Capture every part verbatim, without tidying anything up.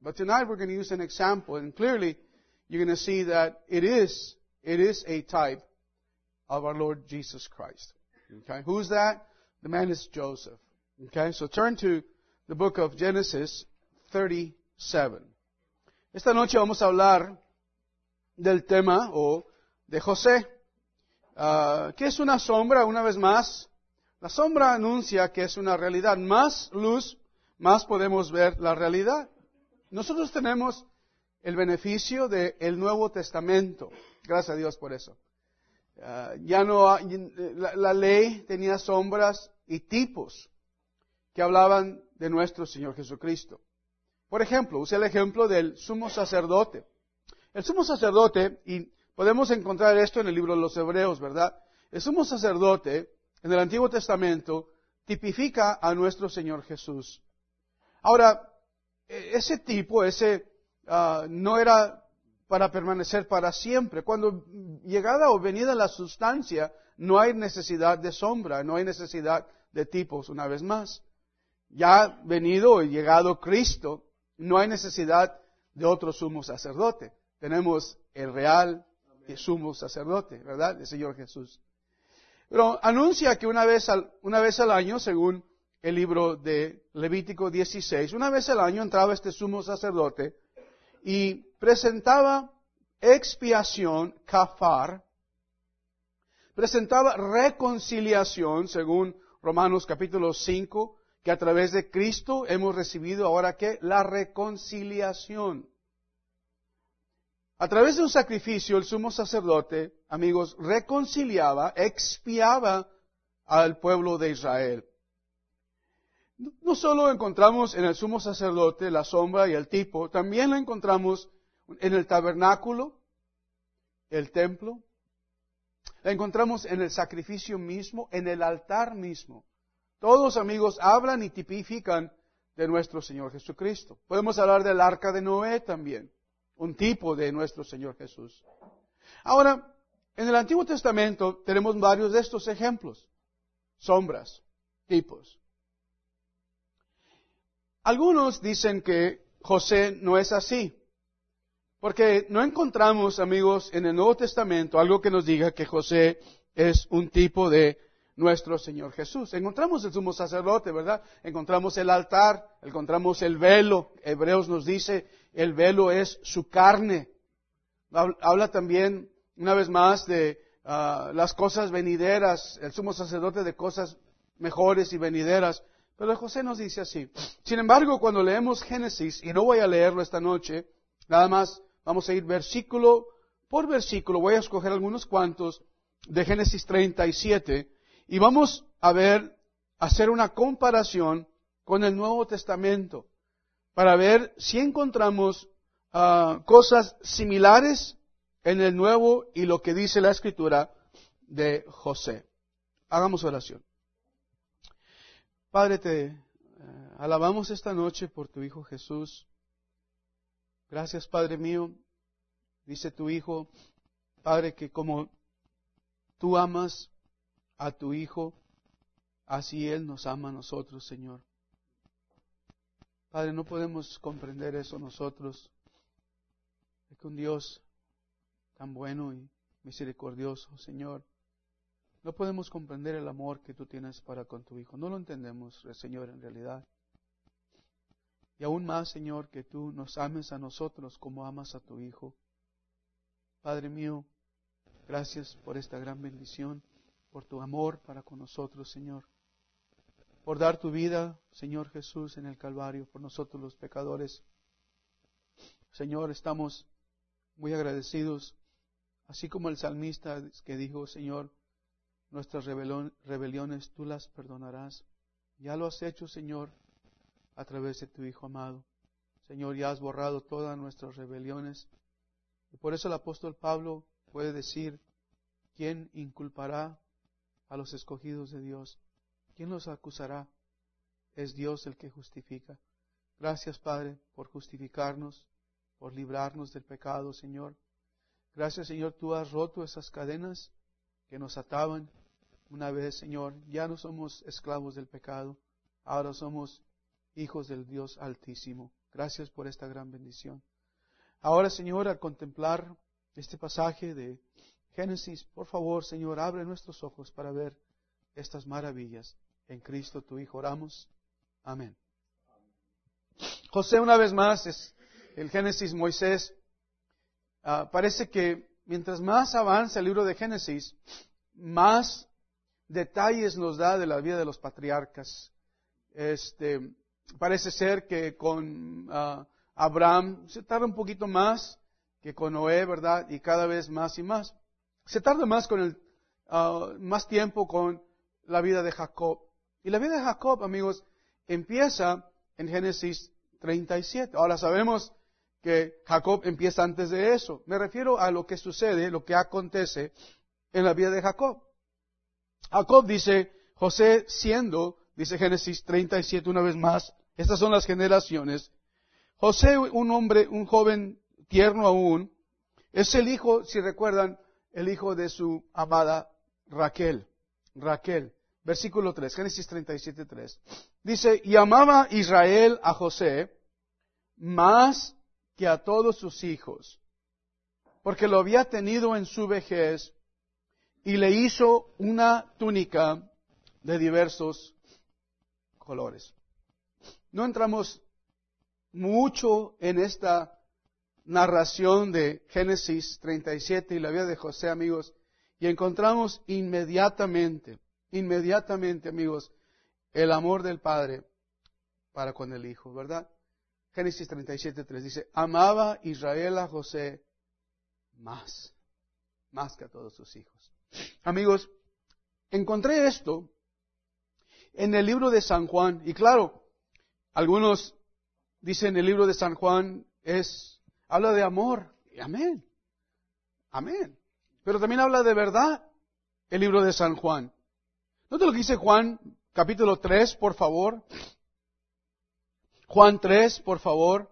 But tonight we're going to use an example, and clearly you're going to see that it is, it is a type of our Lord Jesus Christ. Okay, who's that? The man is Joseph. Okay, so turn to the book of Genesis thirty-seven. Esta noche vamos a hablar del tema o de José, uh, que es una sombra, una vez más. La sombra anuncia que es una realidad. Más luz, más podemos ver la realidad. Nosotros tenemos el beneficio del Nuevo Testamento. Gracias a Dios por eso. Uh, ya no hay, la, la ley tenía sombras y tipos que hablaban de nuestro Señor Jesucristo. Por ejemplo, use el ejemplo del sumo sacerdote. El sumo sacerdote, y podemos encontrar esto en el libro de los Hebreos, ¿verdad? El sumo sacerdote en el Antiguo Testamento tipifica a nuestro Señor Jesús. Ahora, ese tipo, ese uh, no era para permanecer para siempre. Cuando llegada o venida la sustancia, no hay necesidad de sombra, no hay necesidad de tipos, una vez más. Ya venido y llegado Cristo, no hay necesidad de otro sumo sacerdote. Tenemos el real sumo sacerdote, ¿verdad? El Señor Jesús. Pero anuncia que una vez al, una vez al año, según el libro de Levítico dieciséis, una vez al año entraba este sumo sacerdote y presentaba expiación, kafar, presentaba reconciliación, según Romanos capítulo cinco, que a través de Cristo hemos recibido ahora ¿qué? La reconciliación. A través de un sacrificio, el sumo sacerdote, amigos, reconciliaba, expiaba al pueblo de Israel. No solo encontramos en el sumo sacerdote la sombra y el tipo, también lo encontramos en el tabernáculo, el templo, la encontramos en el sacrificio mismo, en el altar mismo. Todos, amigos, hablan y tipifican de nuestro Señor Jesucristo. Podemos hablar del arca de Noé también, un tipo de nuestro Señor Jesús. Ahora, en el Antiguo Testamento tenemos varios de estos ejemplos, sombras, tipos. Algunos dicen que José no es así, porque no encontramos, amigos, en el Nuevo Testamento algo que nos diga que José es un tipo de nuestro Señor Jesús. Encontramos el sumo sacerdote, ¿verdad? Encontramos el altar, encontramos el velo. Hebreos nos dice, el velo es su carne. Habla también, una vez más, de uh, las cosas venideras, el sumo sacerdote de cosas mejores y venideras. Pero José nos dice así. Sin embargo, cuando leemos Génesis, y no voy a leerlo esta noche, nada más vamos a ir versículo por versículo, voy a escoger algunos cuantos de Génesis treinta y siete, y vamos a ver, hacer una comparación con el Nuevo Testamento, para ver si encontramos uh, cosas similares en el Nuevo y lo que dice la Escritura de José. Hagamos oración. Padre, te uh, alabamos esta noche por tu Hijo Jesús. Gracias, Padre mío. Dice tu Hijo, Padre, que como tú amas a tu Hijo, así Él nos ama a nosotros, Señor. Padre, no podemos comprender eso nosotros, de que un Dios tan bueno y misericordioso, Señor, no podemos comprender el amor que tú tienes para con tu Hijo. No lo entendemos, Señor, en realidad. Y aún más, Señor, que tú nos ames a nosotros como amas a tu Hijo. Padre mío, gracias por esta gran bendición, por tu amor para con nosotros, Señor. Por dar tu vida, Señor Jesús, en el Calvario, por nosotros los pecadores. Señor, estamos muy agradecidos, así como el salmista que dijo, Señor, nuestras rebeliones tú las perdonarás. Ya lo has hecho, Señor, a través de tu Hijo amado. Señor, ya has borrado todas nuestras rebeliones. Y por eso el apóstol Pablo puede decir, ¿quién inculpará a los escogidos de Dios? ¿Quién los acusará? Es Dios el que justifica. Gracias, Padre, por justificarnos, por librarnos del pecado, Señor. Gracias, Señor, tú has roto esas cadenas que nos ataban. Una vez, Señor, ya no somos esclavos del pecado, ahora somos hijos del Dios Altísimo. Gracias por esta gran bendición. Ahora, Señor, al contemplar este pasaje de Génesis, por favor, Señor, abre nuestros ojos para ver estas maravillas. En Cristo tu Hijo oramos. Amén. José, una vez más, es el Génesis, Moisés. Uh, parece que mientras más avanza el libro de Génesis, más detalles nos da de la vida de los patriarcas. Este, parece ser que con uh, Abraham se tarda un poquito más que con Noé, ¿verdad? Y cada vez más y más. Se tarda más con el, uh, más tiempo con la vida de Jacob. Y la vida de Jacob, amigos, empieza en Génesis treinta y siete. Ahora sabemos que Jacob empieza antes de eso. Me refiero a lo que sucede, lo que acontece en la vida de Jacob. Jacob dice, José siendo, dice Génesis treinta y siete una vez más, estas son las generaciones. José, un hombre, un joven tierno aún, es el hijo, si recuerdan, el hijo de su amada Raquel. Raquel. Versículo tres, Génesis treinta y siete, tres. Dice, y amaba Israel a José más que a todos sus hijos, porque lo había tenido en su vejez y le hizo una túnica de diversos colores. No entramos mucho en esta narración de Génesis treinta y siete y la vida de José, amigos, y encontramos inmediatamente, inmediatamente, amigos, el amor del Padre para con el Hijo, ¿verdad? Génesis treinta y siete, tres dice, amaba Israel a José más, más que a todos sus hijos. Amigos, encontré esto en el libro de San Juan, y claro, algunos dicen el libro de San Juan es, habla de amor, y amén, amén, pero también habla de verdad el libro de San Juan. Note lo que dice Juan, capítulo tres, por favor. Juan tres, por favor.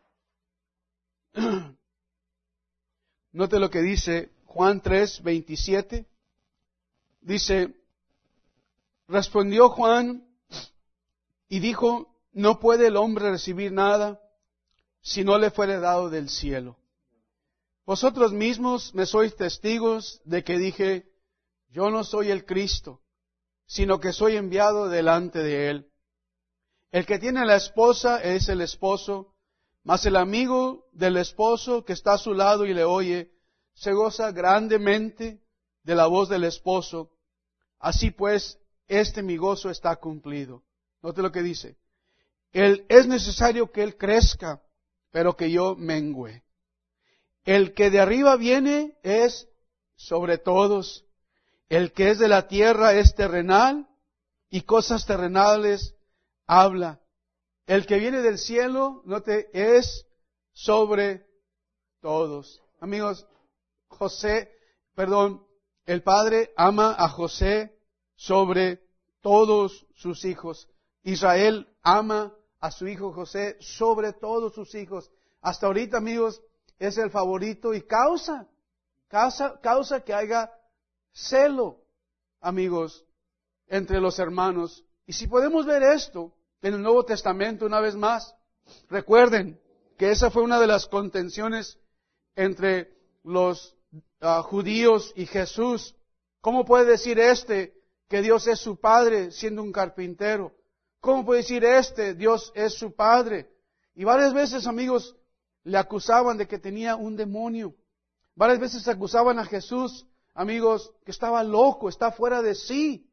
Note lo que dice Juan tres, veintisiete. Dice, respondió Juan y dijo, no puede el hombre recibir nada si no le fuere dado del cielo. Vosotros mismos me sois testigos de que dije, yo no soy el Cristo, sino que soy enviado delante de él. El que tiene la esposa es el esposo, mas el amigo del esposo que está a su lado y le oye, se goza grandemente de la voz del esposo. Así pues, este mi gozo está cumplido. Note lo que dice. Él, es necesario que él crezca, pero que yo mengüe. El que de arriba viene es sobre todos. El que es de la tierra es terrenal, y cosas terrenales habla. El que viene del cielo, note, es sobre todos. Amigos, José, perdón, el Padre ama a José sobre todos sus hijos. Israel ama a su hijo José sobre todos sus hijos. Hasta ahorita, amigos, es el favorito y causa, causa, causa que haya celo, amigos, entre los hermanos. Y si podemos ver esto en el Nuevo Testamento una vez más, recuerden que esa fue una de las contenciones entre los uh, judíos y Jesús. ¿Cómo puede decir este que Dios es su Padre siendo un carpintero? ¿Cómo puede decir este Dios es su Padre? Y varias veces, amigos, le acusaban de que tenía un demonio. Varias veces acusaban a Jesús, amigos, que estaba loco, está fuera de sí.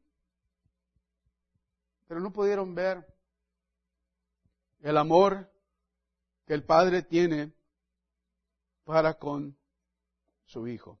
Pero no pudieron ver el amor que el Padre tiene para con su Hijo.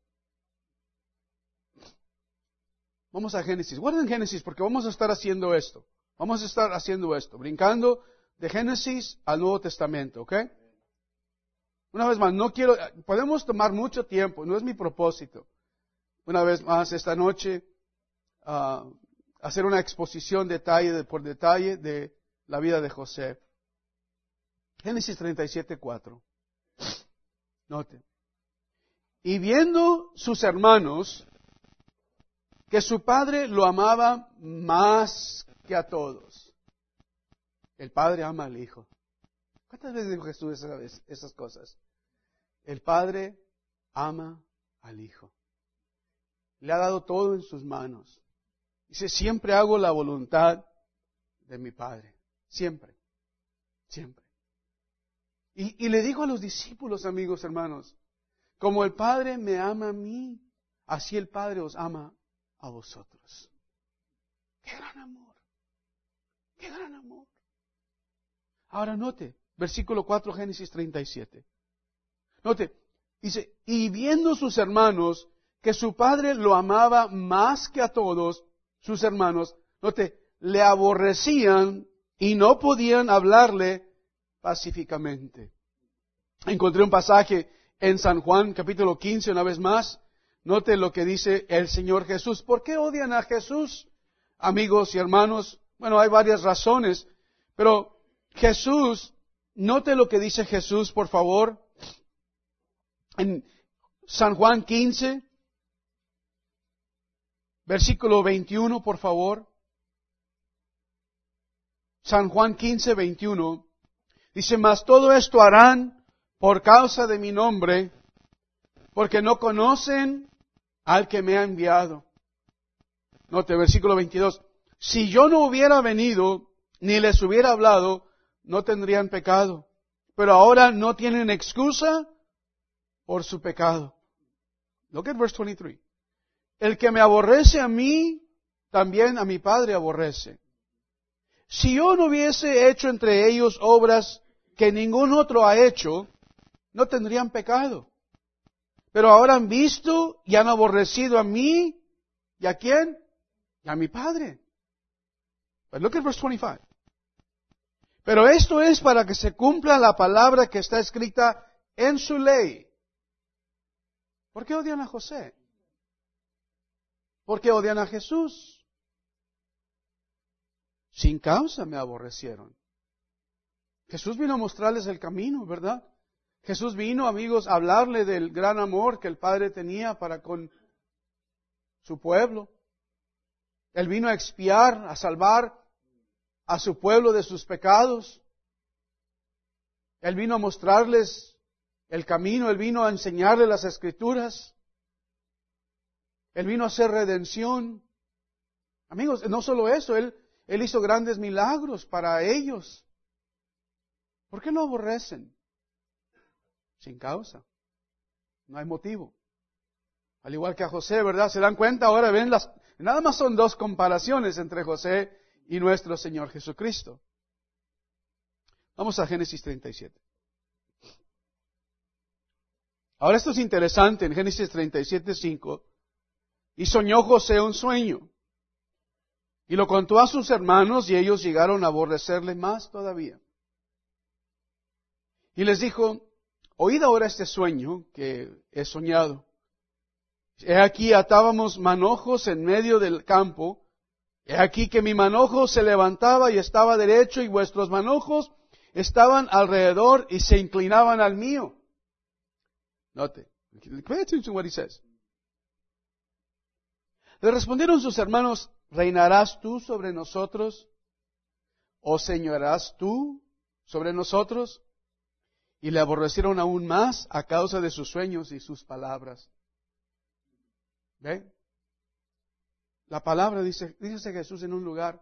Vamos a Génesis. Guarden Génesis porque vamos a estar haciendo esto. Vamos a estar haciendo esto, brincando de Génesis al Nuevo Testamento, ¿ok? Una vez más, no quiero, podemos tomar mucho tiempo, no es mi propósito. Una vez más, esta noche, uh, hacer una exposición detalle por detalle de la vida de José. Génesis treinta y siete, cuatro. Note. Y viendo sus hermanos que su padre lo amaba más que a todos. El padre ama al hijo. ¿Cuántas veces dijo Jesús esas, esas cosas? El Padre ama al Hijo. Le ha dado todo en sus manos. Dice, siempre hago la voluntad de mi Padre. Siempre. Siempre. Y, y le dijo a los discípulos, amigos, hermanos, como el Padre me ama a mí, así el Padre os ama a vosotros. ¡Qué gran amor! ¡Qué gran amor! Ahora note, versículo cuatro, Génesis treinta y siete. Note, dice, y viendo sus hermanos que su padre lo amaba más que a todos sus hermanos, note, le aborrecían y no podían hablarle pacíficamente. Encontré un pasaje en San Juan, capítulo quince, una vez más. Note lo que dice el Señor Jesús. ¿Por qué odian a Jesús, amigos y hermanos? Bueno, hay varias razones, pero Jesús, note lo que dice Jesús, por favor, en San Juan quince, versículo veintiuno, por favor. San Juan quince, veintiuno. Dice, mas todo esto harán por causa de mi nombre, porque no conocen al que me ha enviado. Note, versículo veintidós. Si yo no hubiera venido, ni les hubiera hablado, no tendrían pecado. Pero ahora no tienen excusa por su pecado. Look at verse twenty-three. El que me aborrece a mí, también a mi Padre aborrece. Si yo no hubiese hecho entre ellos obras que ningún otro ha hecho, no tendrían pecado. Pero ahora han visto y han aborrecido a mí, ¿y a quién? Y a mi Padre. But look at verse twenty-five. Pero esto es para que se cumpla la palabra que está escrita en su ley. ¿Por qué odian a José? ¿Por qué odian a Jesús? Sin causa me aborrecieron. Jesús vino a mostrarles el camino, ¿verdad? Jesús vino, amigos, a hablarle del gran amor que el Padre tenía para con su pueblo. Él vino a expiar, a salvar a su pueblo de sus pecados. Él vino a mostrarles el camino, Él vino a enseñarles las Escrituras. Él vino a hacer redención. Amigos, no solo eso, Él, Él hizo grandes milagros para ellos. ¿Por qué lo aborrecen? Sin causa. No hay motivo. Al igual que a José, ¿verdad? ¿Se dan cuenta? Ahora ven las... Nada más son dos comparaciones entre José y nuestro Señor Jesucristo. Vamos a Génesis treinta y siete. Ahora esto es interesante en Génesis treinta y siete, cinco. Y soñó José un sueño. Y lo contó a sus hermanos y ellos llegaron a aborrecerle más todavía. Y les dijo, oíd ahora este sueño que he soñado. He aquí atábamos manojos en medio del campo. He aquí que mi manojo se levantaba y estaba derecho y vuestros manojos estaban alrededor y se inclinaban al mío. Note. Pay attention to what he says. Le respondieron sus hermanos, ¿reinarás tú sobre nosotros? ¿O señorarás tú sobre nosotros? Y le aborrecieron aún más a causa de sus sueños y sus palabras. ¿Ve? La palabra dice, dice Jesús en un lugar.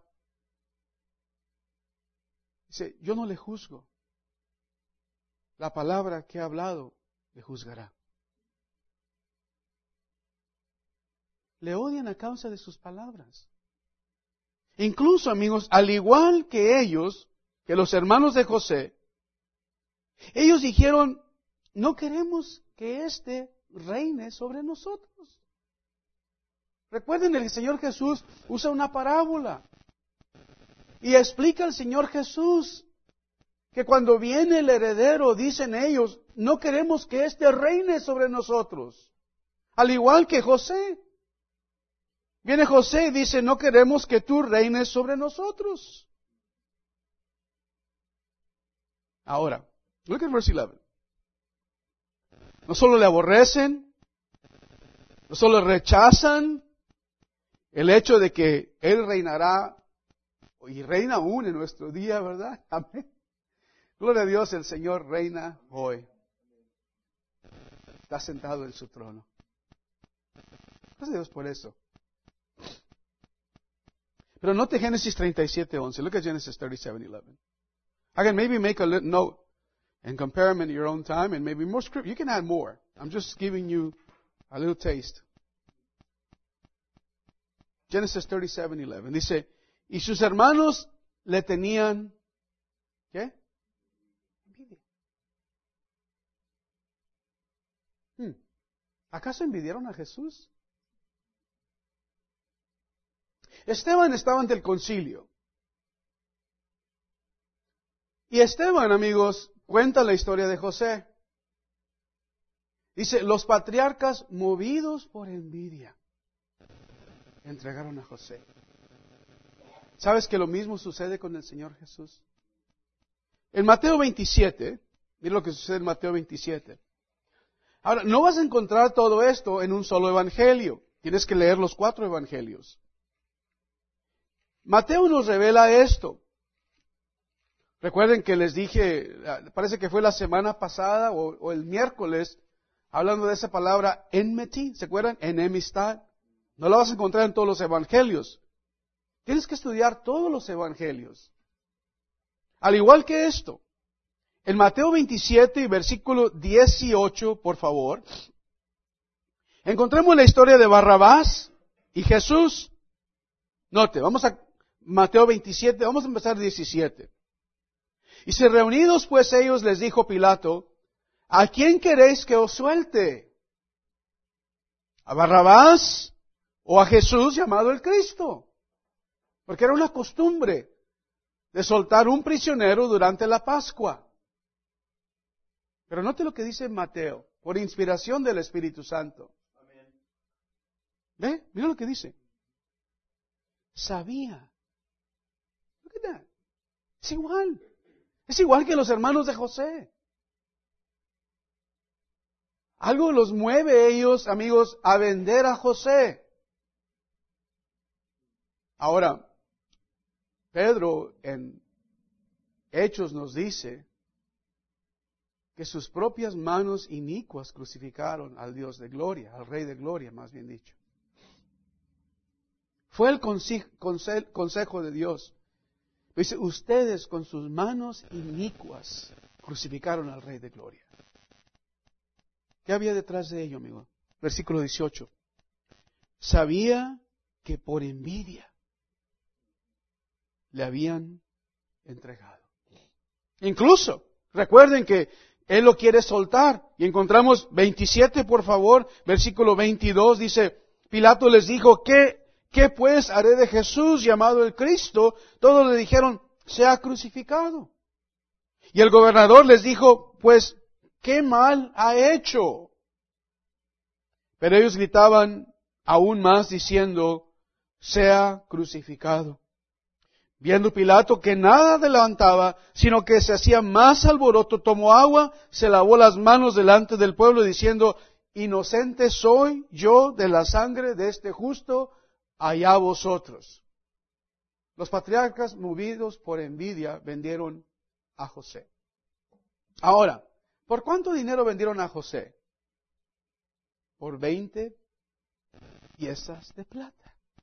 Dice, yo no le juzgo. La palabra que ha hablado le juzgará. Le odian a causa de sus palabras. Incluso, amigos, al igual que ellos, que los hermanos de José, ellos dijeron, no queremos que éste reine sobre nosotros. Recuerden, el Señor Jesús usa una parábola y explica al Señor Jesús que cuando viene el heredero, dicen ellos, no queremos que éste reine sobre nosotros. Al igual que José. Viene José y dice, no queremos que tú reines sobre nosotros. Ahora, look at verse eleven. No solo le aborrecen, no solo rechazan el hecho de que Él reinará, y reina aún en nuestro día, ¿verdad? Amén. Gloria a Dios, el Señor reina hoy. Está sentado en su trono. Gracias a Dios por eso. Pero note Génesis treinta y siete once. Look at Genesis thirty-seven eleven. Again, maybe make a little note and compare them in your own time, and maybe more script. You can add more. I'm just giving you a little taste. Genesis thirty-seven eleven. Dice, y sus hermanos le tenían, ¿qué? Envidia. Hmm. ¿Acaso envidiaron a Jesús? Esteban estaba ante el concilio. Y Esteban, amigos, cuenta la historia de José. Dice, los patriarcas, movidos por envidia, entregaron a José. ¿Sabes que lo mismo sucede con el Señor Jesús? En Mateo veintisiete, mira lo que sucede en Mateo veintisiete. Ahora, no vas a encontrar todo esto en un solo evangelio. Tienes que leer los cuatro evangelios. Mateo nos revela esto. Recuerden que les dije, parece que fue la semana pasada o, o el miércoles, hablando de esa palabra enmity, ¿se acuerdan? Enemistad. No la vas a encontrar en todos los evangelios. Tienes que estudiar todos los evangelios. Al igual que esto, en Mateo veintisiete y versículo dieciocho, por favor, encontramos la historia de Barrabás y Jesús. Note, vamos a Mateo veintisiete, vamos a empezar diecisiete. Y se reunidos pues ellos les dijo Pilato, ¿a quién queréis que os suelte? ¿A Barrabás o a Jesús llamado el Cristo? Porque era una costumbre de soltar un prisionero durante la Pascua. Pero note lo que dice Mateo, por inspiración del Espíritu Santo. ¿Ve? Mira lo que dice. Sabía. Look at that. Es igual. Es igual que los hermanos de José. Algo los mueve ellos, amigos, a vender a José. Ahora, Pedro en Hechos nos dice que sus propias manos inicuas crucificaron al Dios de gloria, al Rey de gloria, más bien dicho. Fue el conse- conse- consejo de Dios. Dice, ustedes con sus manos inicuas crucificaron al Rey de gloria. ¿Qué había detrás de ello, amigo? Versículo dieciocho. Sabía que por envidia le habían entregado. Incluso, recuerden que él lo quiere soltar. Y encontramos veintisiete, por favor, versículo veintidós, dice, Pilato les dijo, ¿qué, qué pues haré de Jesús llamado el Cristo? Todos le dijeron, sea crucificado. Y el gobernador les dijo, pues, ¿qué mal ha hecho? Pero ellos gritaban aún más diciendo, sea crucificado. Viendo Pilato que nada adelantaba, sino que se hacía más alboroto, tomó agua, se lavó las manos delante del pueblo, diciendo, inocente soy yo de la sangre de este justo, allá vosotros. Los patriarcas, movidos por envidia, vendieron a José. Ahora, ¿por cuánto dinero vendieron a José? Por veinte piezas de plata.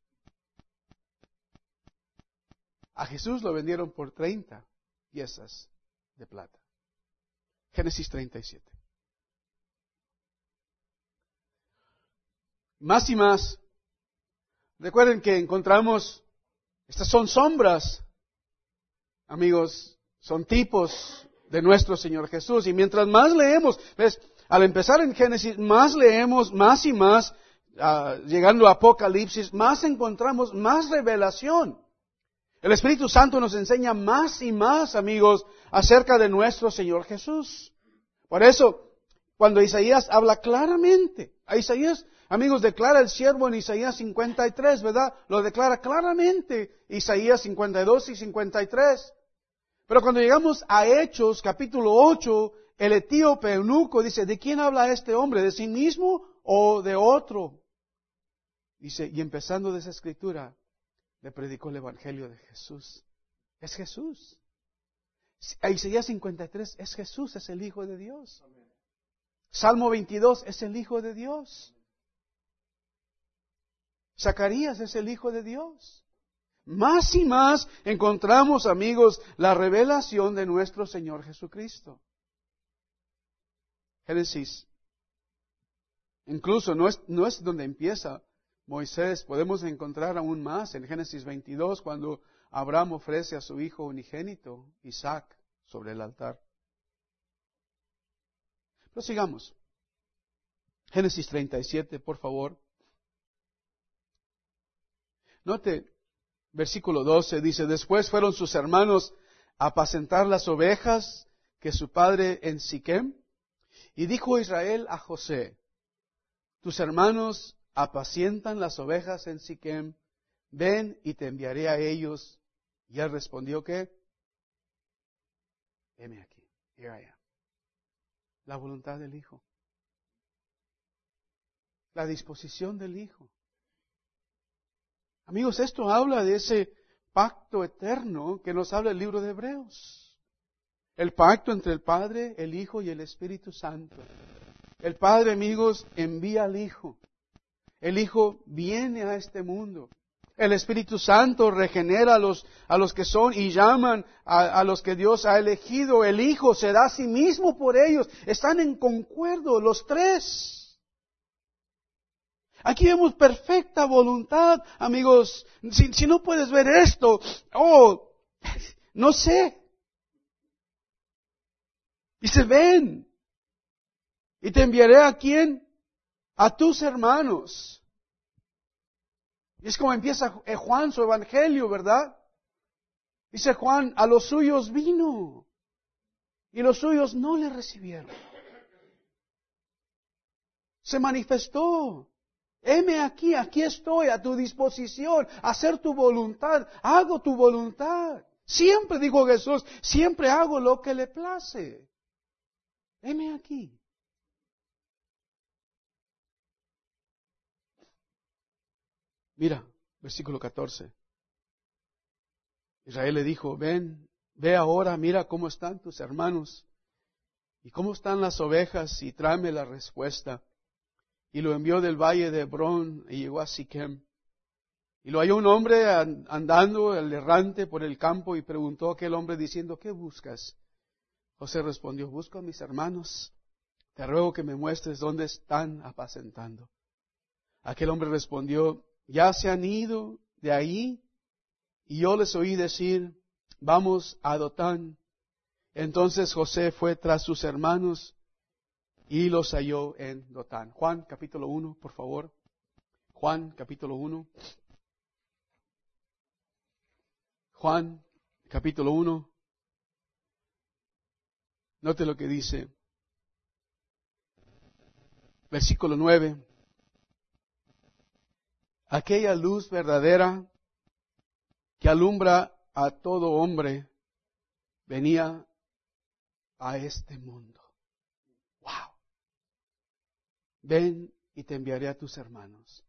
A Jesús lo vendieron por treinta piezas de plata. Génesis treinta y siete. Más y más. Recuerden que encontramos, estas son sombras, amigos, son tipos de nuestro Señor Jesús. Y mientras más leemos, ¿ves? Al empezar en Génesis, más leemos, más y más, uh, llegando a Apocalipsis, más encontramos más revelación. El Espíritu Santo nos enseña más y más, amigos, acerca de nuestro Señor Jesús. Por eso, cuando Isaías habla claramente, a Isaías, amigos, declara el siervo en Isaías cincuenta y tres, ¿verdad? Lo declara claramente Isaías cincuenta y dos y cincuenta y tres. Pero cuando llegamos a Hechos, capítulo ocho, el etíope eunuco dice, ¿de quién habla este hombre? ¿De sí mismo o de otro? Dice, y empezando de esa escritura, le predicó el Evangelio de Jesús. Es Jesús. Isaías cincuenta y tres, es Jesús, es el Hijo de Dios. Salmo veintidós, es el Hijo de Dios. Zacarías es el Hijo de Dios. Más y más encontramos, amigos, la revelación de nuestro Señor Jesucristo. Génesis. Incluso no es, no es donde empieza Moisés. Podemos encontrar aún más en Génesis veintidós, cuando Abraham ofrece a su hijo unigénito, Isaac, sobre el altar. Pero sigamos. Génesis treinta y siete, por favor. Note, versículo doce, dice, después fueron sus hermanos a apacentar las ovejas que su padre en Siquem, y dijo Israel a José, tus hermanos apacientan las ovejas en Siquem, ven y te enviaré a ellos. Y él respondió, ¿qué? Heme aquí, here I am. La voluntad del Hijo. La disposición del Hijo. Amigos, esto habla de ese pacto eterno que nos habla el libro de Hebreos. El pacto entre el Padre, el Hijo y el Espíritu Santo. El Padre, amigos, envía al Hijo. El Hijo viene a este mundo. El Espíritu Santo regenera a los, a los que son y llaman a, a los que Dios ha elegido. El Hijo se da a sí mismo por ellos. Están en concuerdo los tres. Aquí vemos perfecta voluntad, amigos. Si, si no puedes ver esto, oh, no sé. Dice, ven, y te enviaré a quién? A tus hermanos. Y es como empieza Juan su evangelio, ¿verdad? Dice Juan, a los suyos vino, y los suyos no le recibieron. Se manifestó. Heme aquí, aquí estoy a tu disposición, a hacer tu voluntad, hago tu voluntad. Siempre, dijo Jesús, siempre hago lo que le place. Heme aquí. Mira, versículo catorce. Israel le dijo, ven, ve ahora, mira cómo están tus hermanos y cómo están las ovejas y tráeme la respuesta. Y lo envió del valle de Hebrón y llegó a Siquem. Y lo halló un hombre andando, el errante, por el campo y preguntó a aquel hombre diciendo, ¿qué buscas? José respondió, busco a mis hermanos. Te ruego que me muestres dónde están apacentando. Aquel hombre respondió, ya se han ido de ahí y yo les oí decir, vamos a Dotán. Entonces José fue tras sus hermanos y los halló en Dotán. Juan capítulo uno, por favor. Juan capítulo uno. Juan capítulo uno. Note lo que dice. Versículo nueve. Aquella luz verdadera que alumbra a todo hombre venía a este mundo. ¡Wow! Ven y te enviaré a tus hermanos.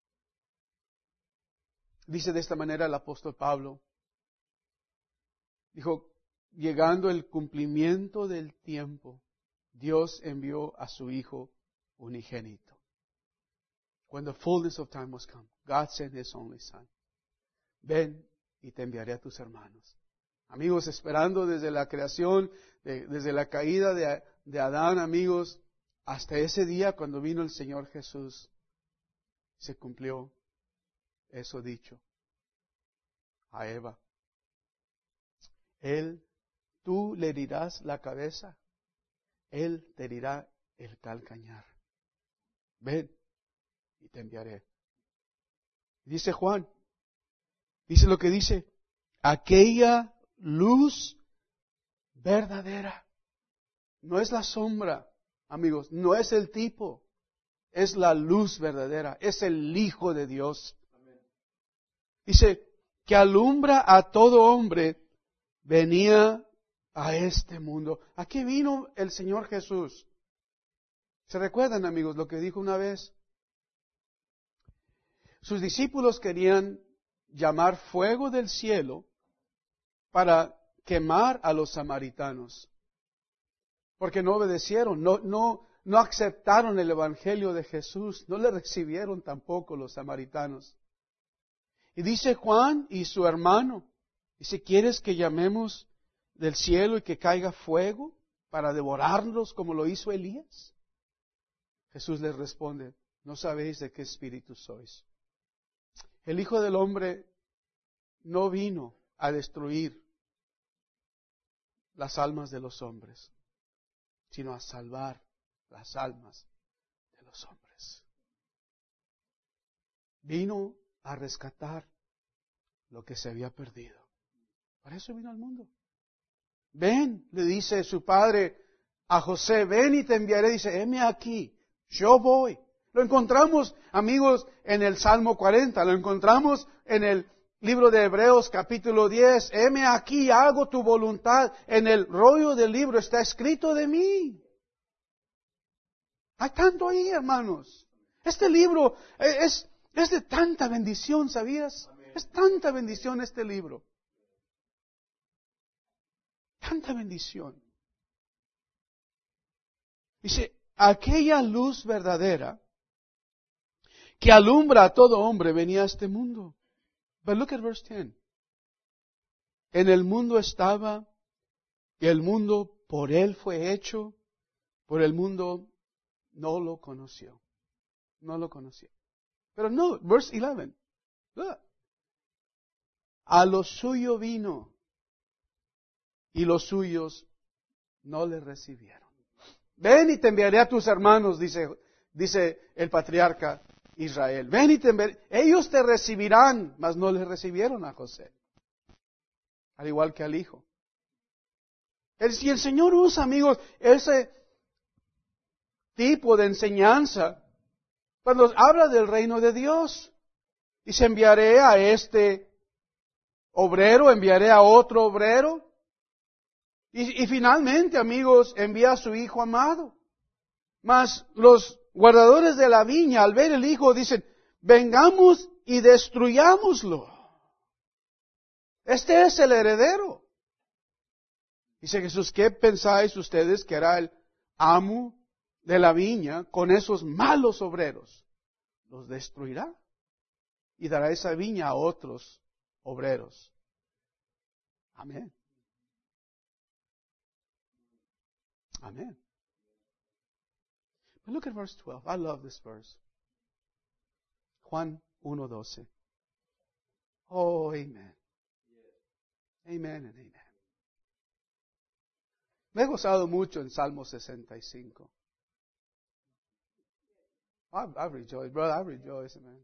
Dice de esta manera el apóstol Pablo. Dijo, llegando el cumplimiento del tiempo, Dios envió a su Hijo unigénito. When the fullness of time was come, God sent His only Son. Ven y te enviaré a tus hermanos. Amigos, esperando desde la creación, de, desde la caída de, de Adán, amigos, hasta ese día cuando vino el Señor Jesús, se cumplió eso dicho a Eva. Él, tú le herirás la cabeza, Él te herirá el calcañar. Ven y te enviaré. Dice Juan, dice lo que dice, aquella luz verdadera. No es la sombra, amigos, no es el tipo, es la luz verdadera, es el Hijo de Dios. Dice, que alumbra a todo hombre, venía a este mundo. ¿A qué vino el Señor Jesús? ¿Se recuerdan, amigos, lo que dijo una vez? Sus discípulos querían llamar fuego del cielo para quemar a los samaritanos. Porque no obedecieron, no, no, no aceptaron el evangelio de Jesús, no le recibieron tampoco los samaritanos. Y dice Juan y su hermano, dice, ¿quieres que llamemos del cielo y que caiga fuego para devorarlos como lo hizo Elías? Jesús les responde, no sabéis de qué espíritu sois. El Hijo del Hombre no vino a destruir las almas de los hombres, sino a salvar las almas de los hombres. Vino a rescatar lo que se había perdido. Para eso vino al mundo. Ven, le dice su padre a José, ven y te enviaré. Dice, heme aquí, yo voy. Lo encontramos, amigos, en el Salmo cuarenta, lo encontramos en el libro de Hebreos capítulo diez, heme aquí, hago tu voluntad. En el rollo del libro está escrito de mí. Hay tanto ahí, hermanos. Este libro es, es de tanta bendición, ¿sabías? Amén. Es tanta bendición este libro. Tanta bendición. Dice, aquella luz verdadera que alumbra a todo hombre venía a este mundo. But look at verse ten. En el mundo estaba, y el mundo por él fue hecho, por el mundo no lo conoció. No lo conoció. Pero no, verse eleven. Look. A lo suyo vino, y los suyos no le recibieron. Ven y te enviaré a tus hermanos, dice, dice el patriarca Israel. Ven y te enviaré. Ellos te recibirán, mas no le recibieron a José. Al igual que al hijo. El, si el Señor usa, amigos, ese tipo de enseñanza, cuando habla del reino de Dios, dice, enviaré a este obrero, enviaré a otro obrero, y, y finalmente, amigos, envía a su hijo amado. Mas los guardadores de la viña, al ver el hijo, dicen, vengamos y destruyámoslo. Este es el heredero. Dice Jesús, ¿qué pensáis ustedes que hará el amo de la viña con esos malos obreros? Los destruirá y dará esa viña a otros obreros. Amén. Amén. But look at verse twelve. I love this verse. Juan uno doce. Oh, amen. Amen and amen. Me he gozado mucho en Salmo sesenta y cinco. I, I rejoice, brother, I rejoice, man.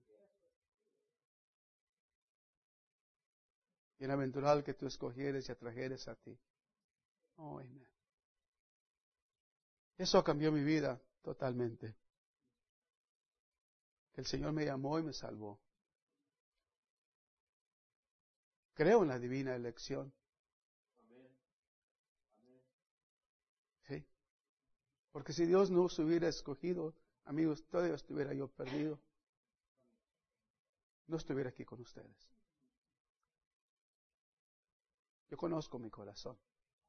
Bienaventurado el que tú escogieres y atrajeres a ti. Oh, amen. Eso cambió mi vida totalmente. El Señor me llamó y me salvó. Creo en la divina elección. Sí. Porque si Dios no se hubiera escogido, amigos, todavía estuviera yo perdido. No estuviera aquí con ustedes. Yo conozco mi corazón.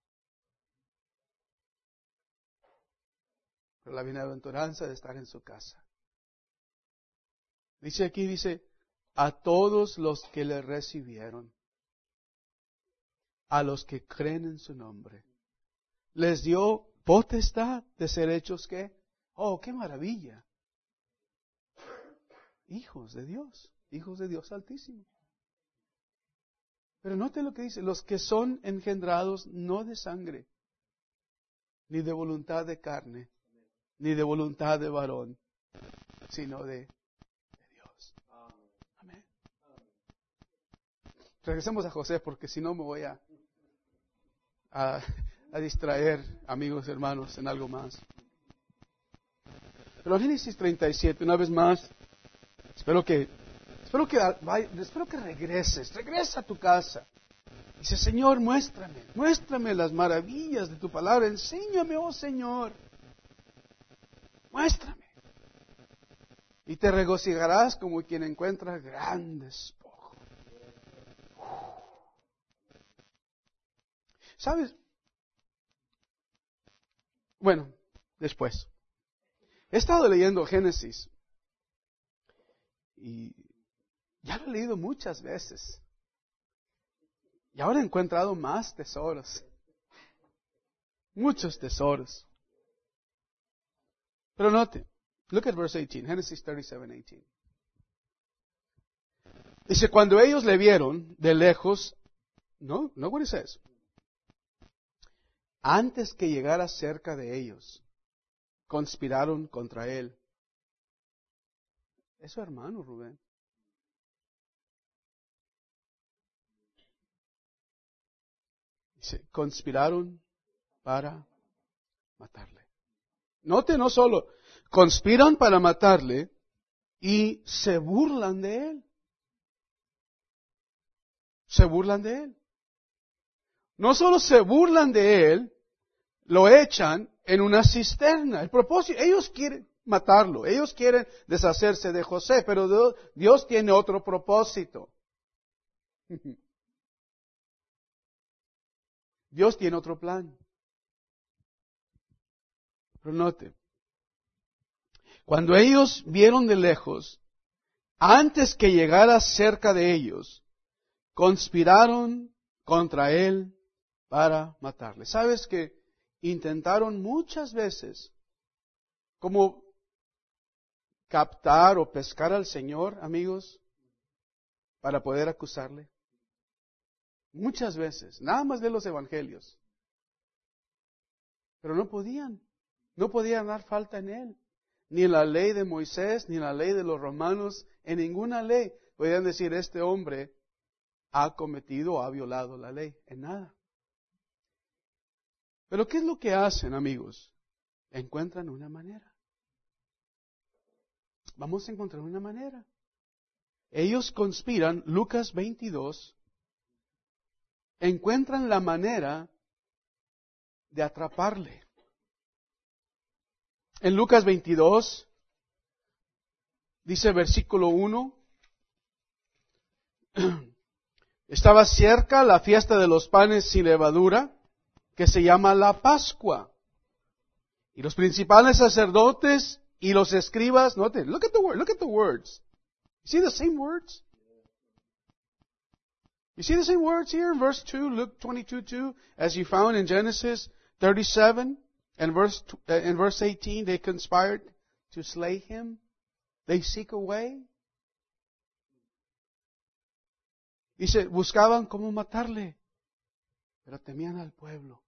Pero la bienaventuranza de estar en su casa. Dice aquí, dice, a todos los que le recibieron, a los que creen en su nombre, les dio potestad de ser hechos, ¿qué? Oh, qué maravilla. Hijos de Dios, hijos de Dios Altísimo. Pero note lo que dice, los que son engendrados no de sangre, ni de voluntad de carne, ni de voluntad de varón, sino de, de Dios. Amén. Regresemos a José, porque si no me voy a, a, a distraer, amigos, hermanos, en algo más. Pero Génesis treinta y siete, una vez más, espero que, espero que, espero que regreses, regresa a tu casa. Dice, Señor, muéstrame, muéstrame las maravillas de tu palabra, enséñame, oh Señor. Muéstrame. Y te regocijarás como quien encuentra gran despojo. ¿Sabes? Bueno, después. He estado leyendo Génesis y ya lo he leído muchas veces. Y ahora he encontrado más tesoros. Muchos tesoros. Pero note, look at verse eighteen, Génesis thirty-seven eighteen. Dice, cuando ellos le vieron de lejos, no, no what it says. Antes que llegara cerca de ellos, conspiraron contra él. Es su hermano, Rubén. Dice, conspiraron para matarle. Note, no solo conspiran para matarle y se burlan de él. Se burlan de él. No solo se burlan de él, lo echan en una cisterna. El propósito, ellos quieren matarlo, ellos quieren deshacerse de José, pero Dios, Dios tiene otro propósito. Dios tiene otro plan. Pero note, cuando ellos vieron de lejos, antes que llegara cerca de ellos, conspiraron contra él para matarle. ¿Sabes que intentaron muchas veces como captar o pescar al Señor, amigos, para poder acusarle? Muchas veces, nada más de los evangelios. Pero no podían, no podían dar falta en él. Ni en la ley de Moisés, ni en la ley de los romanos, en ninguna ley podían decir, este hombre ha cometido o ha violado la ley. En nada. Pero ¿qué es lo que hacen, amigos? Encuentran una manera. Vamos a encontrar una manera. Ellos conspiran, Lucas veintidós, encuentran la manera de atraparle. En Lucas veintidós, dice versículo uno, estaba cerca la fiesta de los panes sin levadura, que se llama la Pascua. Y los principales sacerdotes y los escribas, note, look at the word, look at the words. You see the same words? You see the same words here in verse two, Luke twenty-two two, as you found in Genesis thirty-seven and verse uh, in verse eighteen, they conspired to slay him. They seek a way. Dice, buscaban cómo matarle, pero temían al pueblo.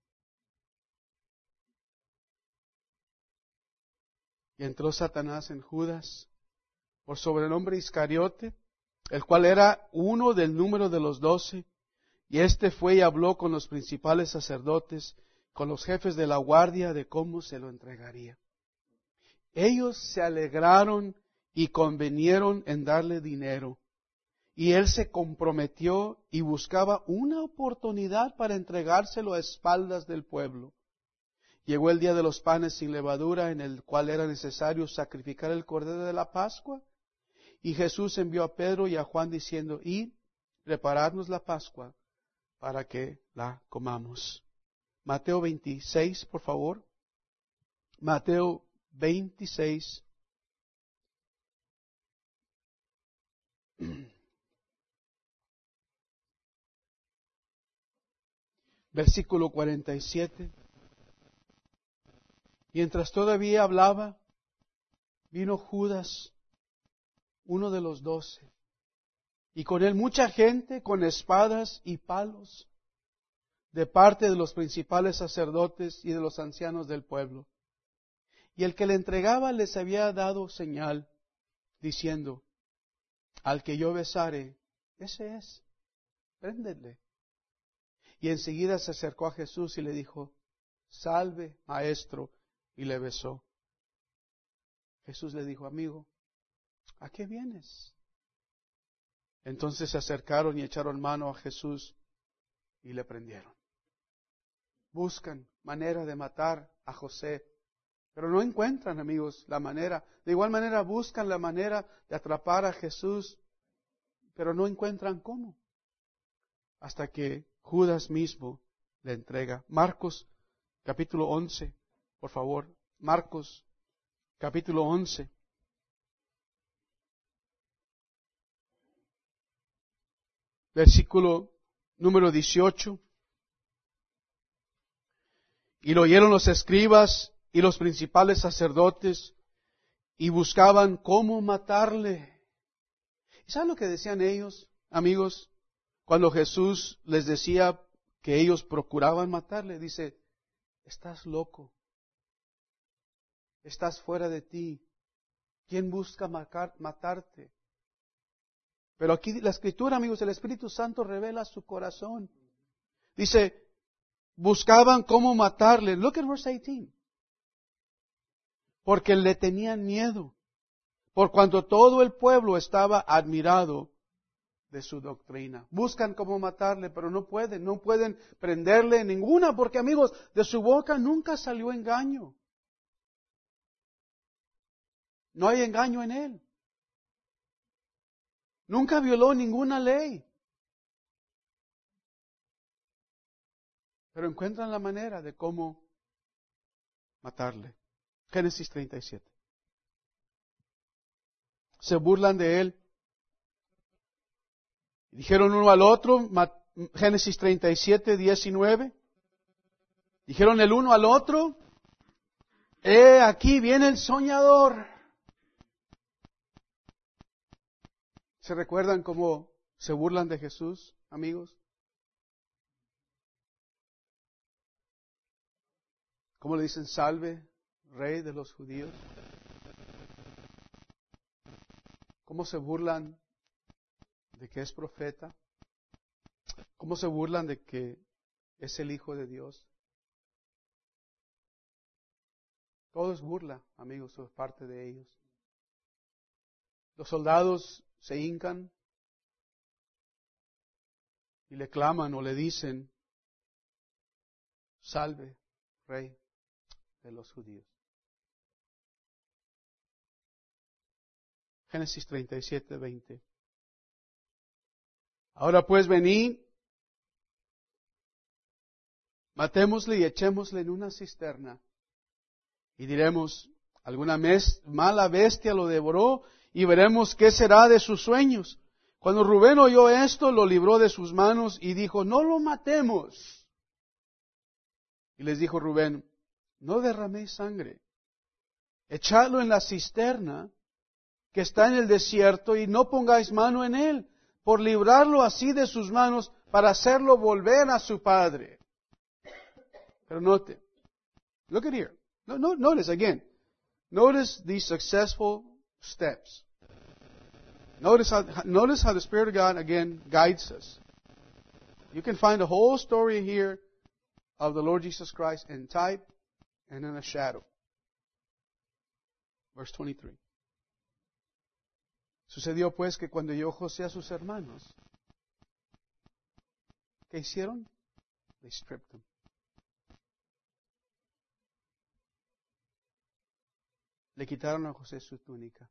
Y entró Satanás en Judas, por sobrenombre Iscariote, el cual era uno del número de los doce, y éste fue y habló con los principales sacerdotes, con los jefes de la guardia, de cómo se lo entregaría. Ellos se alegraron y convinieron en darle dinero, y él se comprometió y buscaba una oportunidad para entregárselo a espaldas del pueblo. Llegó el día de los panes sin levadura, en el cual era necesario sacrificar el cordero de la Pascua. Y Jesús envió a Pedro y a Juan diciendo, id, preparadnos la Pascua para que la comamos. Mateo veintiséis, por favor. Mateo veintiséis. Versículo cuarenta y siete. Mientras todavía hablaba, vino Judas, uno de los doce, y con él mucha gente con espadas y palos, de parte de los principales sacerdotes y de los ancianos del pueblo. Y el que le entregaba les había dado señal, diciendo, al que yo besare, ese es, préndedle. Y enseguida se acercó a Jesús y le dijo, salve, maestro, y le besó. Jesús le dijo, amigo, ¿a qué vienes? Entonces se acercaron y echaron mano a Jesús y le prendieron. Buscan manera de matar a José, pero no encuentran, amigos, la manera. De igual manera buscan la manera de atrapar a Jesús, pero no encuentran cómo. Hasta que Judas mismo le entrega. Marcos capítulo once, por favor. Marcos capítulo once. Versículo número dieciocho. Y lo oyeron los escribas y los principales sacerdotes y buscaban cómo matarle. ¿Y saben lo que decían ellos, amigos? Cuando Jesús les decía que ellos procuraban matarle, dice, estás loco, estás fuera de ti. ¿Quién busca matar, matarte? Pero aquí la Escritura, amigos, el Espíritu Santo revela su corazón. Dice, buscaban cómo matarle. Look at verse eighteen. Porque le tenían miedo, por cuanto todo el pueblo estaba admirado de su doctrina. Buscan cómo matarle, pero no pueden, no pueden prenderle ninguna, porque amigos, de su boca nunca salió engaño. No hay engaño en él. Nunca violó ninguna ley. Pero encuentran la manera de cómo matarle. Génesis treinta y siete. Se burlan de él. Dijeron uno al otro, Génesis treinta y siete, diecinueve. Dijeron el uno al otro, eh, aquí viene el soñador. ¿Se recuerdan cómo se burlan de Jesús, amigos? ¿Cómo le dicen salve, rey de los judíos? ¿Cómo se burlan de que es profeta? ¿Cómo se burlan de que es el Hijo de Dios? Todo es burla, amigos, por parte de ellos. Los soldados se hincan y le claman o le dicen, salve, rey de los judíos. Génesis treinta y siete, veinte. Ahora pues venid, matémosle y echémosle en una cisterna. Y diremos, alguna mes, mala bestia lo devoró, y veremos qué será de sus sueños. Cuando Rubén oyó esto, lo libró de sus manos y dijo, no lo matemos. Y les dijo Rubén, no derraméis sangre, echadlo en la cisterna que está en el desierto y no pongáis mano en él, por librarlo así de sus manos, para hacerlo volver a su padre. Pero note, look at here. No, no, notice again. Notice these successful steps. Notice how, notice how the Spirit of God again guides us. You can find a whole story here of the Lord Jesus Christ in type and in a shadow. Verse twenty-three. Sucedió pues que cuando oyó José a sus hermanos, ¿qué hicieron? They stripped them. Le quitaron a José su túnica.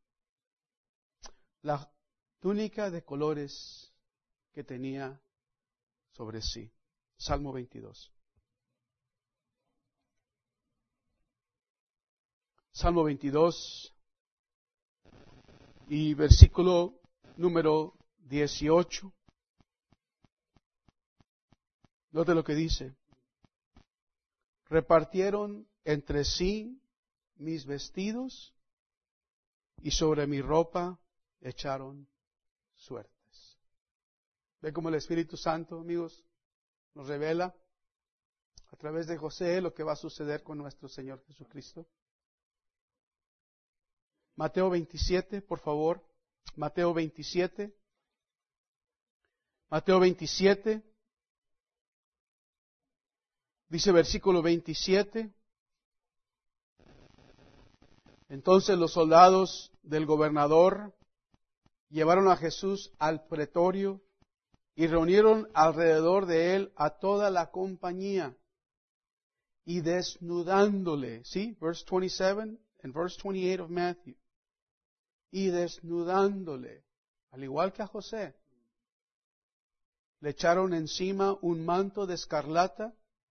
La túnica de colores que tenía sobre sí. Salmo veintidós. Salmo veintidós y versículo número dieciocho. Note lo que dice. Repartieron entre sí mis vestidos y sobre mi ropa echaron suertes. ¿Ve cómo el Espíritu Santo, amigos, nos revela a través de José lo que va a suceder con nuestro Señor Jesucristo? Mateo veintisiete, por favor. Mateo veintisiete. Mateo veintisiete. Dice versículo veintisiete. Entonces los soldados del gobernador llevaron a Jesús al pretorio y reunieron alrededor de él a toda la compañía y desnudándole, ¿sí? Verse twenty-seven and verse twenty-eight of Matthew. Y desnudándole, al igual que a José, le echaron encima un manto de escarlata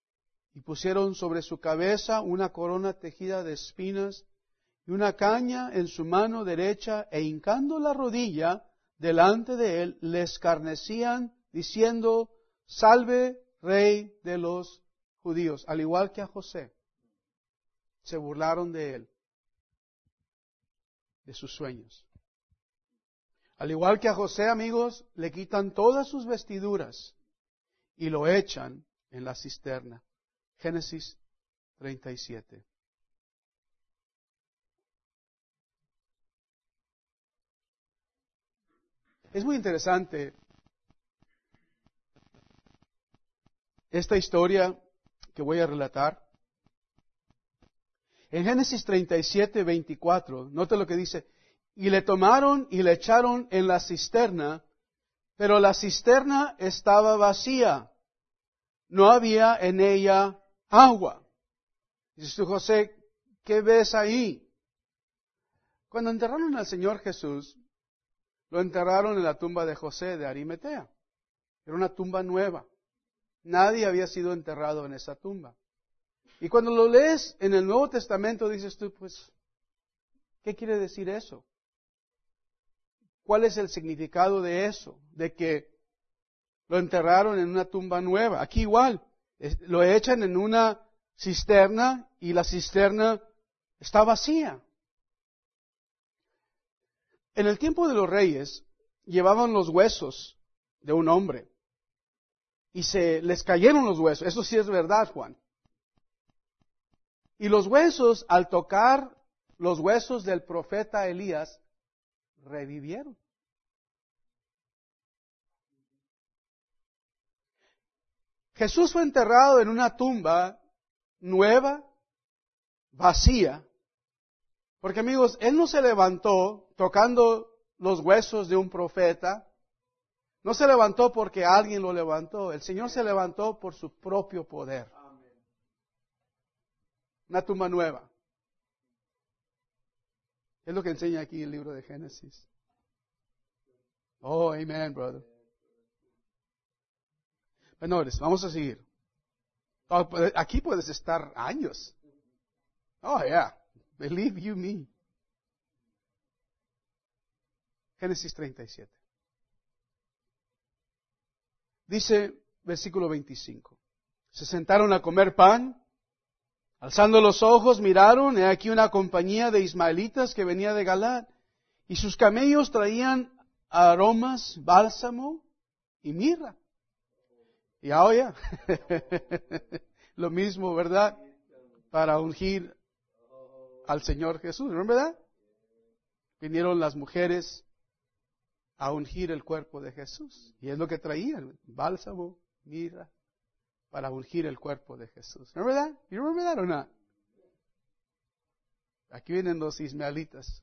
y pusieron sobre su cabeza una corona tejida de espinas y una caña en su mano derecha, e hincando la rodilla delante de él, le escarnecían, diciendo, salve, Rey de los judíos, al igual que a José. Se burlaron de él, de sus sueños. Al igual que a José, amigos, le quitan todas sus vestiduras y lo echan en la cisterna. Génesis treinta y siete. Es muy interesante esta historia que voy a relatar. En Génesis treinta y siete, veinticuatro, note lo que dice, y le tomaron y le echaron en la cisterna, pero la cisterna estaba vacía, no había en ella agua. Dices tú, José, ¿qué ves ahí? Cuando enterraron al Señor Jesús, lo enterraron en la tumba de José de Arimatea. Era una tumba nueva. Nadie había sido enterrado en esa tumba. Y cuando lo lees en el Nuevo Testamento, dices tú, pues, ¿qué quiere decir eso? ¿Cuál es el significado de eso? De que lo enterraron en una tumba nueva. Aquí igual, lo echan en una cisterna y la cisterna está vacía. En el tiempo de los reyes, llevaban los huesos de un hombre y se les cayeron los huesos. Eso sí es verdad, Juan. Y los huesos, al tocar los huesos del profeta Elías, revivieron. Jesús fue enterrado en una tumba nueva, vacía, porque amigos, Él no se levantó tocando los huesos de un profeta, no se levantó porque alguien lo levantó, el Señor se levantó por su propio poder. Una tumba nueva. Es lo que enseña aquí el libro de Génesis. Oh, amen, brother. Bueno, vamos a seguir. Oh, aquí puedes estar años. Oh, yeah. Believe you me. Génesis treinta y siete. Dice, versículo veinticinco. Se sentaron a comer pan. Alzando los ojos, miraron, he aquí una compañía de ismaelitas que venía de Galaad, y sus camellos traían aromas, bálsamo y mirra. Y ahora, lo mismo, ¿verdad? Para ungir al Señor Jesús, ¿no es verdad? Vinieron las mujeres a ungir el cuerpo de Jesús, y es lo que traían, bálsamo, mirra, para ungir el cuerpo de Jesús. ¿No es verdad? ¿You remember that or not? Aquí vienen los ismaelitas.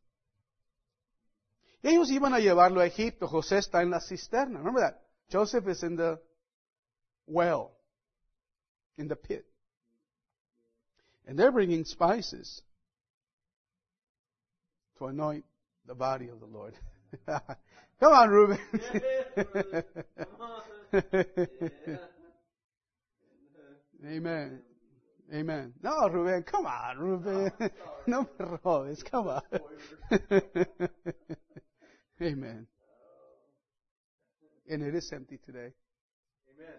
Ellos iban a llevarlo a Egipto. José está en la cisterna. Remember that? Joseph is in the well, in the pit. And they're bringing spices to anoint the body of the Lord. Come on, Reuben. Amen. Amen. No, Rubén, come on, Rubén. No me robes, come on. Amen. And it is empty today. Amen.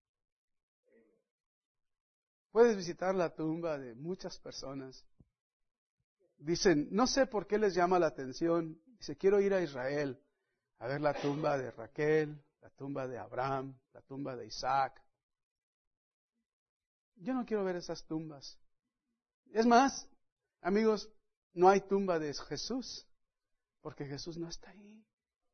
Puedes visitar la tumba de muchas personas. Dicen, no sé por qué les llama la atención. Dice, quiero ir a Israel a ver la tumba de Raquel, la tumba de Abraham, la tumba de Isaac. Yo no quiero ver esas tumbas. Es más, amigos, no hay tumba de Jesús, porque Jesús no está ahí.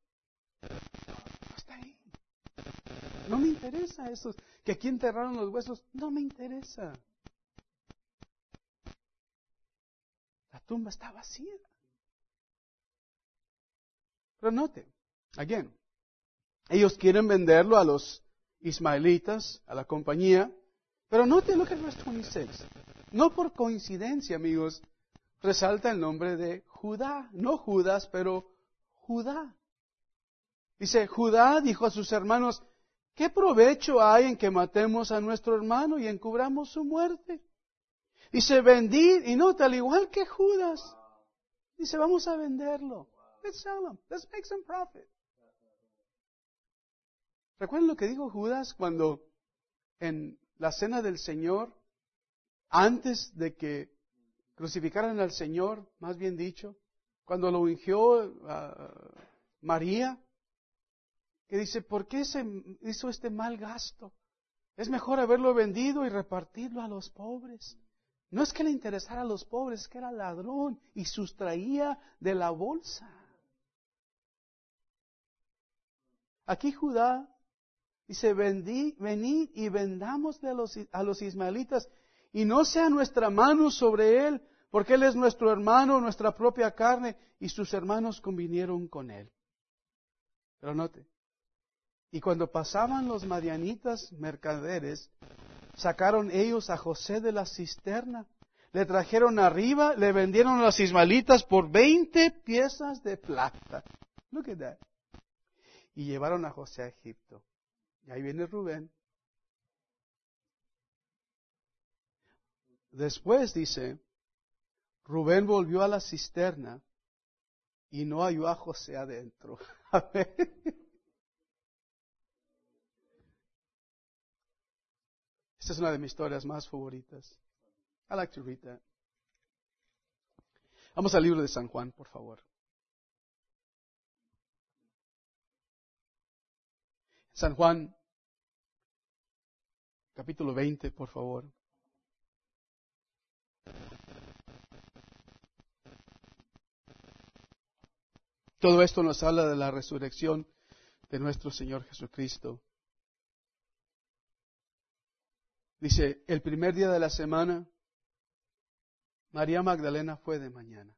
No está ahí. No me interesa eso. Que aquí enterraron los huesos, no me interesa. La tumba está vacía. Pero note, again, ellos quieren venderlo a los ismaelitas, a la compañía. Pero note lo que es verso veintiséis. No por coincidencia, amigos, resalta el nombre de Judá. No Judas, pero Judá. Dice, Judá dijo a sus hermanos, ¿qué provecho hay en que matemos a nuestro hermano y encubramos su muerte? Dice, vendid, y nota, al igual que Judas, dice, vamos a venderlo. Let's sell him. Let's make some profit. ¿Recuerdan lo que dijo Judas cuando en la cena del Señor, antes de que crucificaran al Señor, más bien dicho, cuando lo ungió uh, María, que dice, ¿por qué se hizo este mal gasto? Es mejor haberlo vendido y repartirlo a los pobres. No es que le interesara a los pobres, es que era ladrón y sustraía de la bolsa. Aquí Judá dice, vendí, venid y vendámosle a los, a los ismaelitas, y no sea nuestra mano sobre él, porque él es nuestro hermano, nuestra propia carne, y sus hermanos convinieron con él. Pero note, y cuando pasaban los madianitas mercaderes, sacaron ellos a José de la cisterna, le trajeron arriba, le vendieron a los ismaelitas por veinte piezas de plata. Look at that. Y llevaron a José a Egipto. Y ahí viene Rubén. Después dice, Rubén volvió a la cisterna y no halló a José adentro. A ver. Esta es una de mis historias más favoritas. I like to read that. Vamos al libro de San Juan, por favor. San Juan, capítulo veinte, por favor. Todo esto nos habla de la resurrección de nuestro Señor Jesucristo. Dice, el primer día de la semana, María Magdalena fue de mañana,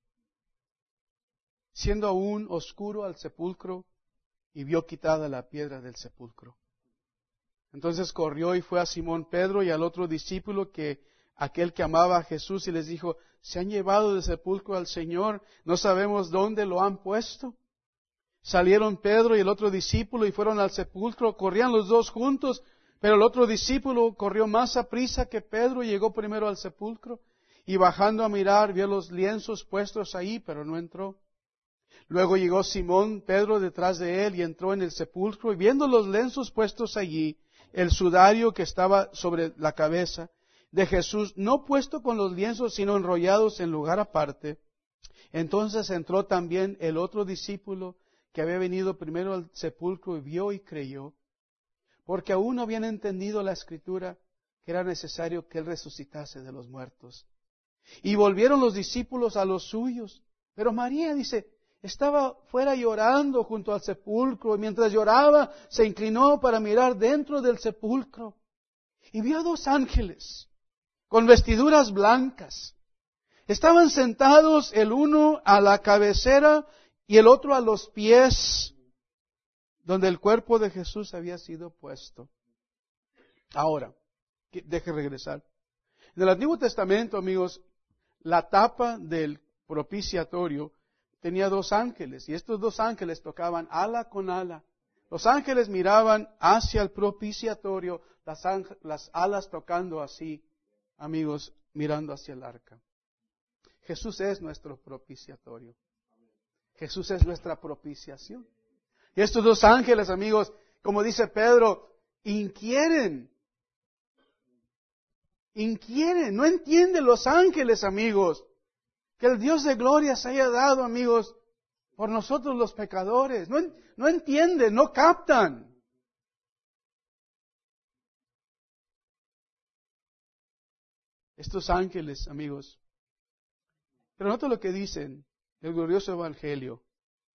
siendo aún oscuro al sepulcro, y vio quitada la piedra del sepulcro. Entonces corrió y fue a Simón Pedro y al otro discípulo, que aquel que amaba a Jesús, y les dijo, se han llevado del sepulcro al Señor, no sabemos dónde lo han puesto. Salieron Pedro y el otro discípulo y fueron al sepulcro, corrían los dos juntos, pero el otro discípulo corrió más aprisa que Pedro y llegó primero al sepulcro, y bajando a mirar vio los lienzos puestos ahí, pero no entró. Luego llegó Simón Pedro detrás de él y entró en el sepulcro, y viendo los lienzos puestos allí, el sudario que estaba sobre la cabeza de Jesús, no puesto con los lienzos, sino enrollados en lugar aparte, entonces entró también el otro discípulo que había venido primero al sepulcro y vio y creyó, porque aún no habían entendido la Escritura que era necesario que él resucitase de los muertos. Y volvieron los discípulos a los suyos, pero María, dice, estaba fuera llorando junto al sepulcro, y mientras lloraba se inclinó para mirar dentro del sepulcro, y vio dos ángeles con vestiduras blancas. Estaban sentados el uno a la cabecera y el otro a los pies, donde el cuerpo de Jesús había sido puesto. Ahora, deje regresar. En el Antiguo Testamento, amigos, la tapa del propiciatorio tenía dos ángeles, y estos dos ángeles tocaban ala con ala. Los ángeles miraban hacia el propiciatorio, las, ángel, las alas tocando así, amigos, mirando hacia el arca. Jesús es nuestro propiciatorio. Jesús es nuestra propiciación. Y estos dos ángeles, amigos, como dice Pedro, inquieren. Inquieren, no entienden los ángeles, amigos, que el Dios de gloria se haya dado, amigos, por nosotros los pecadores. No, no entienden, no captan. Estos ángeles, amigos. Pero nota lo que dicen el glorioso Evangelio.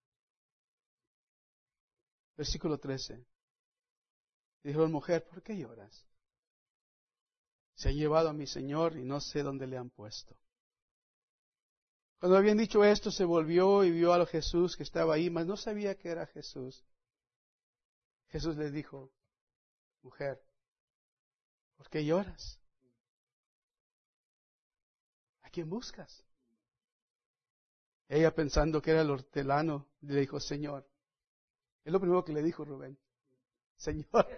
Versículo trece. Dijo, mujer, ¿por qué lloras? Se ha llevado a mi Señor y no sé dónde le han puesto. Cuando habían dicho esto, se volvió y vio a Jesús que estaba ahí, mas no sabía que era Jesús. Jesús le dijo, mujer, ¿por qué lloras? ¿A quién buscas? Ella, pensando que era el hortelano, le dijo, Señor. Es lo primero que le dijo Rubén. Señor.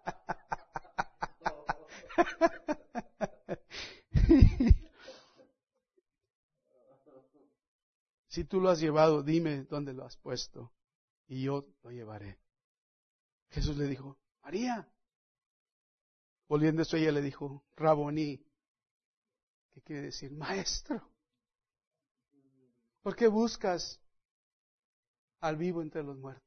Si tú lo has llevado, dime dónde lo has puesto y yo lo llevaré. Jesús le dijo, María. Volviéndose ella le dijo, Raboní, ¿qué quiere decir? Maestro. ¿Por qué buscas al vivo entre los muertos?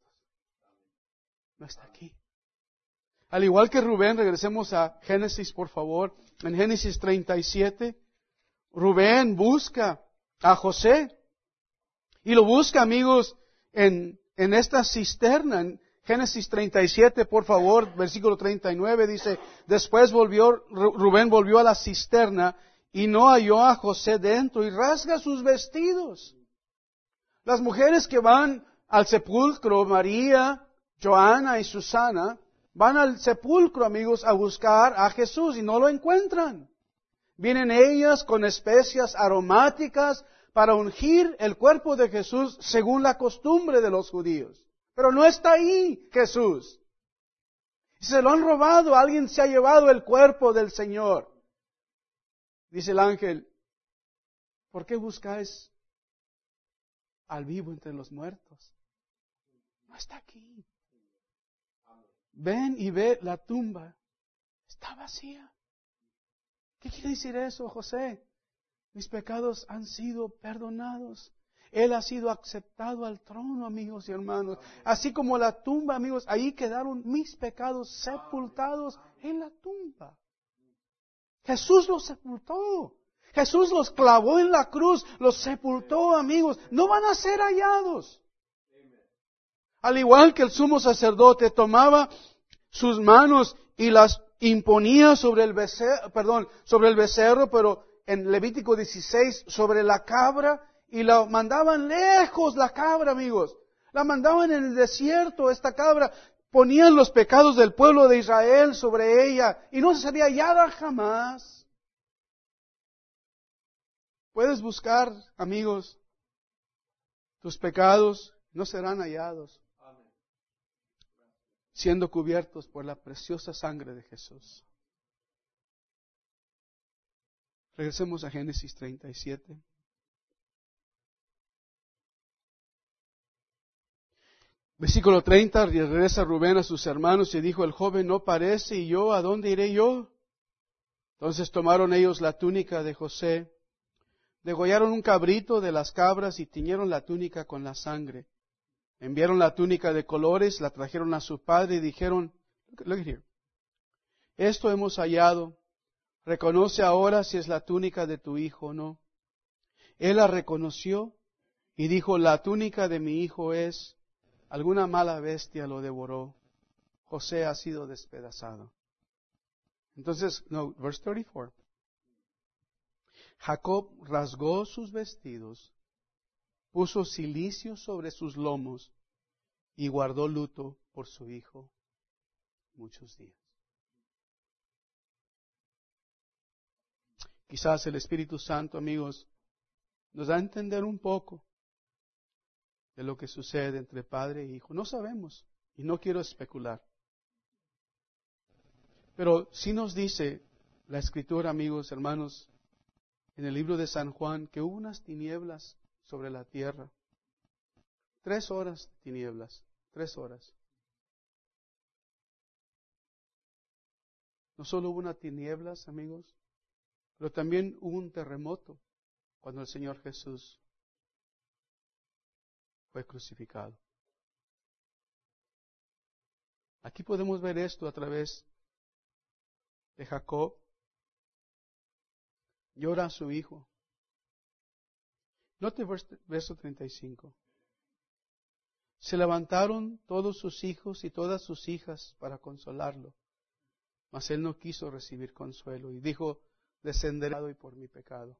No está aquí. Al igual que Rubén, regresemos a Génesis, por favor. En Génesis treinta y siete, Rubén busca a José. Y lo busca, amigos, en, en esta cisterna. En Génesis treinta y siete, por favor, versículo treinta y nueve, dice, después volvió, Rubén volvió a la cisterna y no halló a José dentro y rasga sus vestidos. Las mujeres que van al sepulcro, María, Joana y Susana, van al sepulcro, amigos, a buscar a Jesús y no lo encuentran. Vienen ellas con especias aromáticas para ungir el cuerpo de Jesús según la costumbre de los judíos. Pero no está ahí Jesús. Se lo han robado, alguien se ha llevado el cuerpo del Señor. Dice el ángel, ¿por qué buscáis al vivo entre los muertos? No está aquí. Ven y ve la tumba. Está vacía. ¿Qué quiere decir eso, José? Mis pecados han sido perdonados. Él ha sido aceptado al trono, amigos y hermanos. Así como la tumba, amigos, ahí quedaron mis pecados sepultados en la tumba. Jesús los sepultó. Jesús los clavó en la cruz, los sepultó, amigos. No van a ser hallados. Al igual que el sumo sacerdote tomaba sus manos y las imponía sobre el becerro, perdón, sobre el becerro, pero en Levítico dieciséis, sobre la cabra, y la mandaban lejos, la cabra, amigos. La mandaban en el desierto, esta cabra. Ponían los pecados del pueblo de Israel sobre ella, y no sería hallada jamás. Puedes buscar, amigos, tus pecados no serán hallados, siendo cubiertos por la preciosa sangre de Jesús. Regresemos a Génesis treinta y siete. Versículo treinta, regresa Rubén a sus hermanos y dijo, el joven no parece, y yo, ¿a dónde iré yo? Entonces tomaron ellos la túnica de José, degollaron un cabrito de las cabras y tiñeron la túnica con la sangre. Enviaron la túnica de colores, la trajeron a su padre y dijeron, look here, esto hemos hallado, reconoce ahora si es la túnica de tu hijo o no. Él la reconoció y dijo, la túnica de mi hijo es, alguna mala bestia lo devoró, José ha sido despedazado. Entonces, no, verse treinta y cuatro. Jacob rasgó sus vestidos, puso cilicio sobre sus lomos y guardó luto por su hijo muchos días. Quizás el Espíritu Santo, amigos, nos da a entender un poco de lo que sucede entre padre e hijo. No sabemos y no quiero especular. Pero sí nos dice la Escritura, amigos, hermanos, en el libro de San Juan, que hubo unas tinieblas sobre la tierra. Tres horas de tinieblas, tres horas. No solo hubo unas tinieblas, amigos, pero también hubo un terremoto cuando el Señor Jesús fue crucificado. Aquí podemos ver esto a través de Jacob. Llora a su hijo. Note verso treinta y cinco. Se levantaron todos sus hijos y todas sus hijas para consolarlo, mas él no quiso recibir consuelo y dijo, descenderé hoy por mi pecado.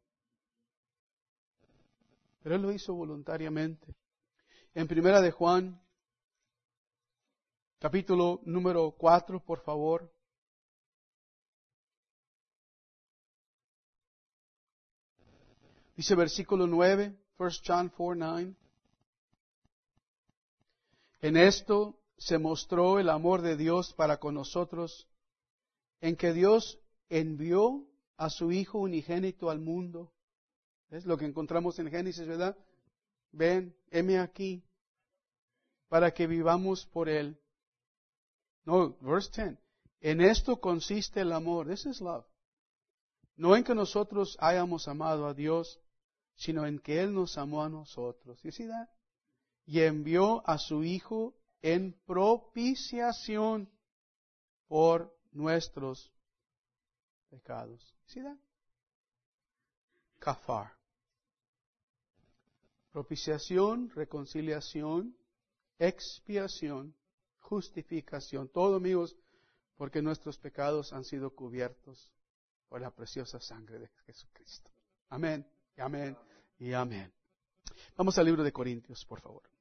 Pero él lo hizo voluntariamente. En Primera de Juan, capítulo número cuatro, por favor. Dice versículo nueve, First John cuatro, nueve. En esto se mostró el amor de Dios para con nosotros, en que Dios envió a su Hijo unigénito al mundo. Es lo que encontramos en Génesis, ¿verdad? Ven, heme aquí, para que vivamos por Él. No, verse ten. En esto consiste el amor. This is love. No en que nosotros hayamos amado a Dios, sino en que Él nos amó a nosotros. You see that? Y envió a su Hijo en propiciación por nuestros pecados. You see that? Kafar. Propiciación, reconciliación, expiación, justificación. Todo, amigos, porque nuestros pecados han sido cubiertos por la preciosa sangre de Jesucristo. Amén, y amén, y amén. Vamos al libro de Corintios, por favor.